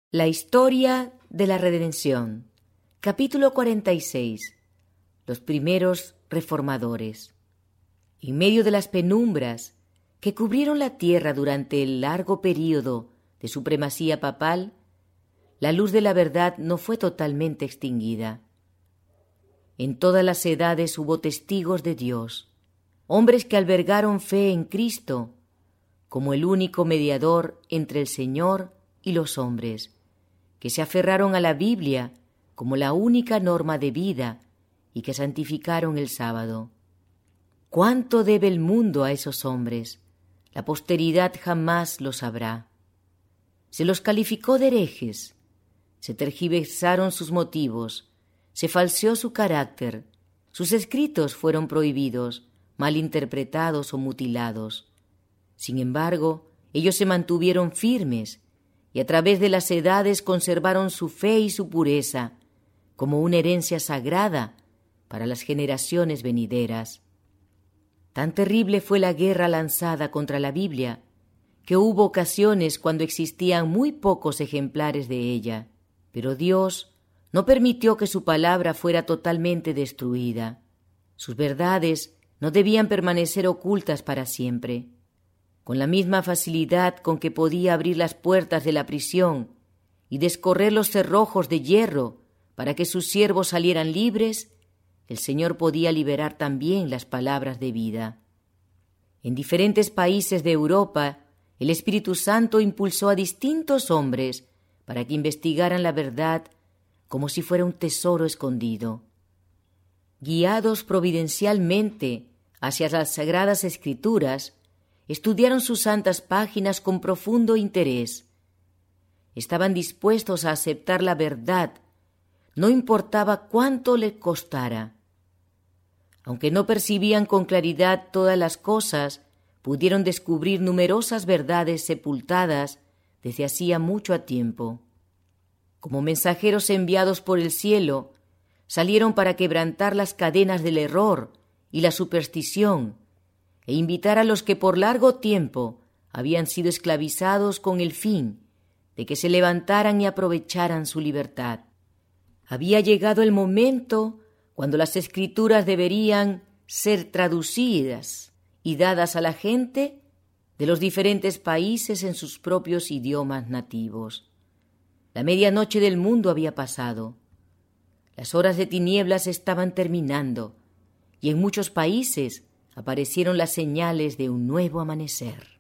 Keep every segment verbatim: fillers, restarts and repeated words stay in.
La historia de la redención. Capítulo cuarenta y seis. Los primeros reformadores. En medio de las penumbras que cubrieron la tierra durante el largo período de supremacía papal, la luz de la verdad no fue totalmente extinguida. En todas las edades hubo testigos de Dios, hombres que albergaron fe en Cristo como el único mediador entre el Señor y los hombres, que se aferraron a la Biblia como la única norma de vida y que santificaron el sábado. ¿Cuánto debe el mundo a esos hombres? La posteridad jamás lo sabrá. Se los calificó de herejes, se tergiversaron sus motivos, se falseó su carácter, sus escritos fueron prohibidos, malinterpretados o mutilados. Sin embargo, ellos se mantuvieron firmes y a través de las edades conservaron su fe y su pureza como una herencia sagrada para las generaciones venideras. Tan terrible fue la guerra lanzada contra la Biblia que hubo ocasiones cuando existían muy pocos ejemplares de ella, pero Dios no permitió que su palabra fuera totalmente destruida. Sus verdades no debían permanecer ocultas para siempre. Con la misma facilidad con que podía abrir las puertas de la prisión y descorrer los cerrojos de hierro para que sus siervos salieran libres, el Señor podía liberar también las palabras de vida. En diferentes países de Europa, el Espíritu Santo impulsó a distintos hombres para que investigaran la verdad como si fuera un tesoro escondido. Guiados providencialmente hacia las Sagradas Escrituras, estudiaron sus santas páginas con profundo interés. Estaban dispuestos a aceptar la verdad, no importaba cuánto les costara. Aunque no percibían con claridad todas las cosas, pudieron descubrir numerosas verdades sepultadas desde hacía mucho tiempo. Como mensajeros enviados por el cielo, salieron para quebrantar las cadenas del error y la superstición, e invitar a los que por largo tiempo habían sido esclavizados con el fin de que se levantaran y aprovecharan su libertad. Había llegado el momento cuando las Escrituras deberían ser traducidas y dadas a la gente de los diferentes países en sus propios idiomas nativos. La medianoche del mundo había pasado. Las horas de tinieblas estaban terminando y en muchos países aparecieron las señales de un nuevo amanecer.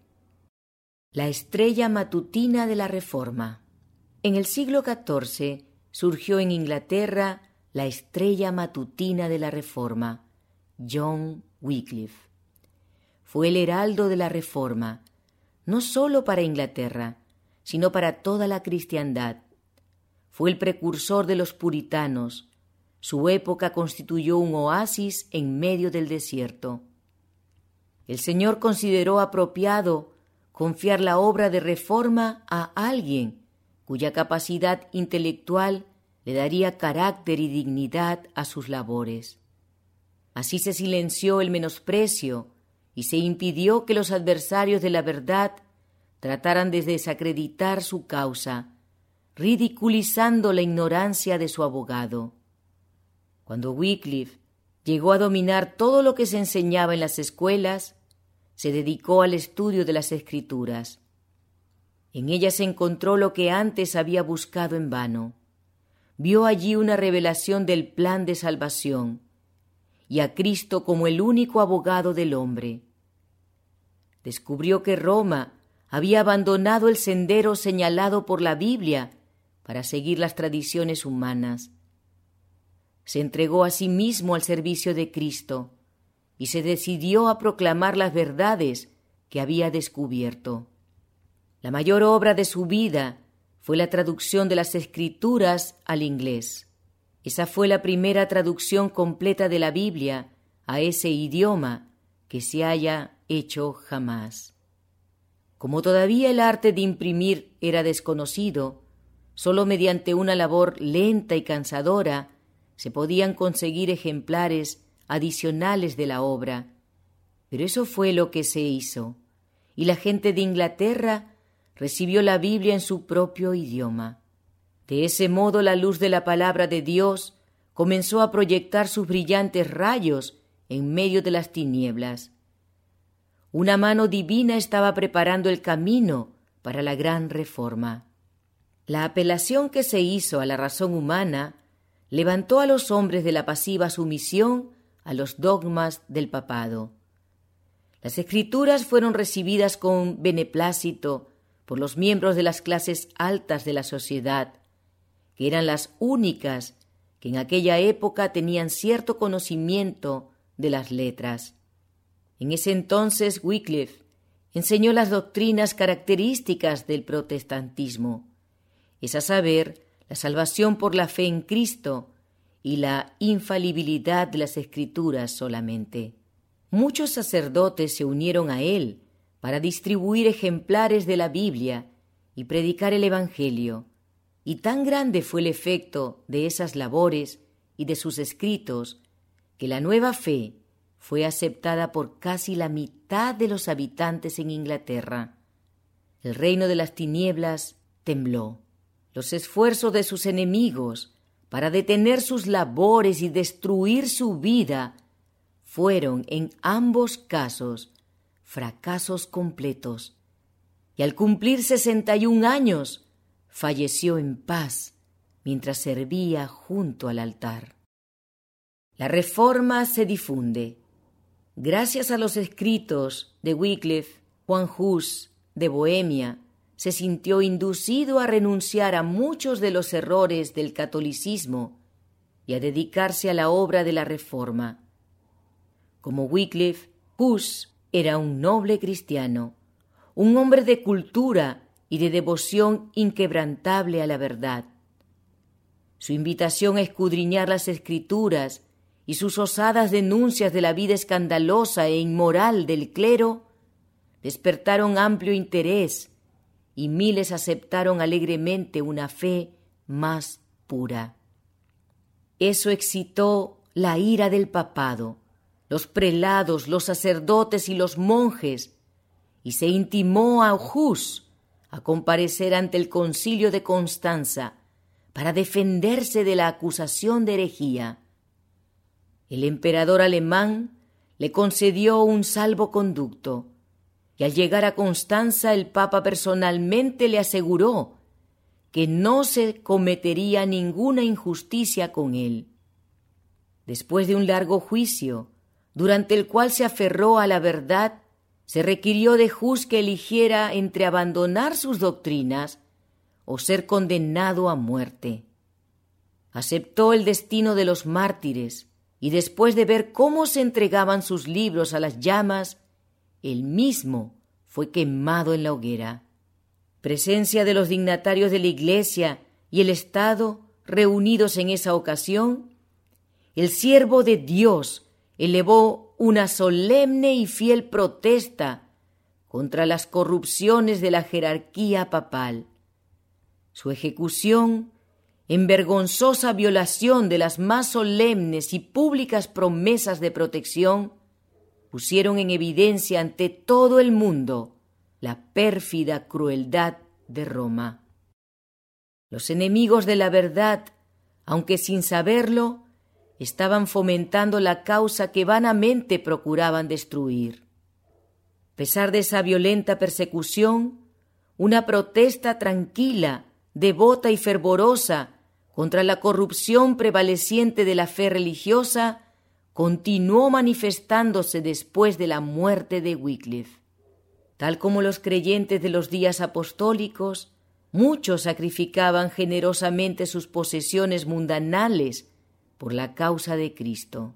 La estrella matutina de la Reforma. En el siglo catorce surgió en Inglaterra la estrella matutina de la Reforma, John Wycliffe. Fue el heraldo de la Reforma, no sólo para Inglaterra, sino para toda la cristiandad. Fue el precursor de los puritanos. Su época constituyó un oasis en medio del desierto. El Señor consideró apropiado confiar la obra de reforma a alguien cuya capacidad intelectual le daría carácter y dignidad a sus labores. Así se silenció el menosprecio y se impidió que los adversarios de la verdad trataran de desacreditar su causa, ridiculizando la ignorancia de su abogado. Cuando Wycliffe llegó a dominar todo lo que se enseñaba en las escuelas, se dedicó al estudio de las Escrituras. En ellas encontró lo que antes había buscado en vano. Vio allí una revelación del plan de salvación y a Cristo como el único abogado del hombre. Descubrió que Roma había abandonado el sendero señalado por la Biblia para seguir las tradiciones humanas. Se entregó a sí mismo al servicio de Cristo y se decidió a proclamar las verdades que había descubierto. La mayor obra de su vida fue la traducción de las Escrituras al inglés. Esa fue la primera traducción completa de la Biblia a ese idioma que se haya hecho jamás. Como todavía el arte de imprimir era desconocido, solo mediante una labor lenta y cansadora se podían conseguir ejemplares adicionales de la obra, pero eso fue lo que se hizo, y la gente de Inglaterra recibió la Biblia en su propio idioma. De ese modo la luz de la palabra de Dios comenzó a proyectar sus brillantes rayos en medio de las tinieblas. Una mano divina estaba preparando el camino para la gran reforma. La apelación que se hizo a la razón humana levantó a los hombres de la pasiva sumisión a los dogmas del papado. Las Escrituras fueron recibidas con beneplácito por los miembros de las clases altas de la sociedad, que eran las únicas que en aquella época tenían cierto conocimiento de las letras. En ese entonces Wycliffe enseñó las doctrinas características del protestantismo, es a saber, la salvación por la fe en Cristo y la infalibilidad de las Escrituras solamente. Muchos sacerdotes se unieron a él para distribuir ejemplares de la Biblia y predicar el Evangelio, y tan grande fue el efecto de esas labores y de sus escritos que la nueva fe fue aceptada por casi la mitad de los habitantes en Inglaterra. El reino de las tinieblas tembló. Los esfuerzos de sus enemigos para detener sus labores y destruir su vida fueron en ambos casos fracasos completos, y al cumplir sesenta y un años falleció en paz mientras servía junto al altar. La reforma se difunde. Gracias a los escritos de Wycliffe, Juan Hus de Bohemia se sintió inducido a renunciar a muchos de los errores del catolicismo y a dedicarse a la obra de la reforma. Como Wycliffe, Hus era un noble cristiano, un hombre de cultura y de devoción inquebrantable a la verdad. Su invitación a escudriñar las Escrituras y sus osadas denuncias de la vida escandalosa e inmoral del clero despertaron amplio interés y miles aceptaron alegremente una fe más pura. Eso excitó la ira del papado, los prelados, los sacerdotes y los monjes, y se intimó a Hus a comparecer ante el concilio de Constanza para defenderse de la acusación de herejía. El emperador alemán le concedió un salvoconducto, y al llegar a Constanza el Papa personalmente le aseguró que no se cometería ninguna injusticia con él. Después de un largo juicio, durante el cual se aferró a la verdad, se requirió de Hus que eligiera entre abandonar sus doctrinas o ser condenado a muerte. Aceptó el destino de los mártires y después de ver cómo se entregaban sus libros a las llamas, él mismo fue quemado en la hoguera. Presencia de los dignatarios de la Iglesia y el Estado reunidos en esa ocasión, el siervo de Dios elevó una solemne y fiel protesta contra las corrupciones de la jerarquía papal. Su ejecución, en vergonzosa violación de las más solemnes y públicas promesas de protección, pusieron en evidencia ante todo el mundo la pérfida crueldad de Roma. Los enemigos de la verdad, aunque sin saberlo, estaban fomentando la causa que vanamente procuraban destruir. A pesar de esa violenta persecución, una protesta tranquila, devota y fervorosa contra la corrupción prevaleciente de la fe religiosa continuó manifestándose después de la muerte de Wycliffe. Tal como los creyentes de los días apostólicos, muchos sacrificaban generosamente sus posesiones mundanales por la causa de Cristo.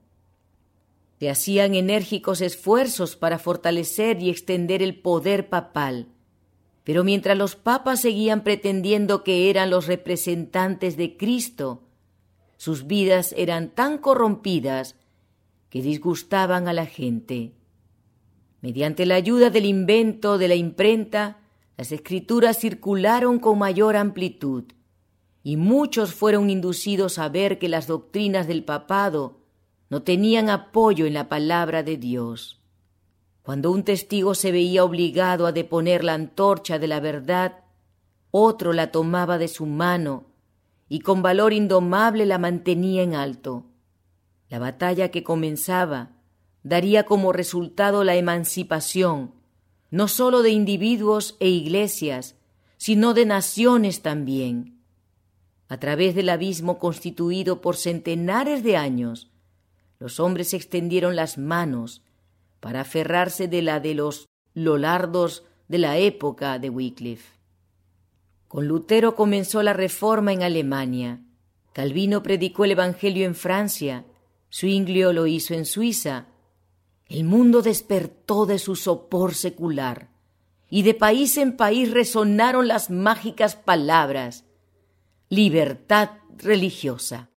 Se hacían enérgicos esfuerzos para fortalecer y extender el poder papal, pero mientras los papas seguían pretendiendo que eran los representantes de Cristo, sus vidas eran tan corrompidas que disgustaban a la gente. Mediante la ayuda del invento de la imprenta, las escrituras circularon con mayor amplitud, y muchos fueron inducidos a ver que las doctrinas del papado no tenían apoyo en la palabra de Dios. Cuando un testigo se veía obligado a deponer la antorcha de la verdad, otro la tomaba de su mano y con valor indomable la mantenía en alto. La batalla que comenzaba daría como resultado la emancipación, no sólo de individuos e iglesias, sino de naciones también. A través del abismo constituido por centenares de años, los hombres extendieron las manos para aferrarse de la de los Lollardos de la época de Wycliffe. Con Lutero comenzó la Reforma en Alemania, Calvino predicó el Evangelio en Francia, Zwinglio lo hizo en Suiza. El mundo despertó de su sopor secular, y de país en país resonaron las mágicas palabras: libertad religiosa.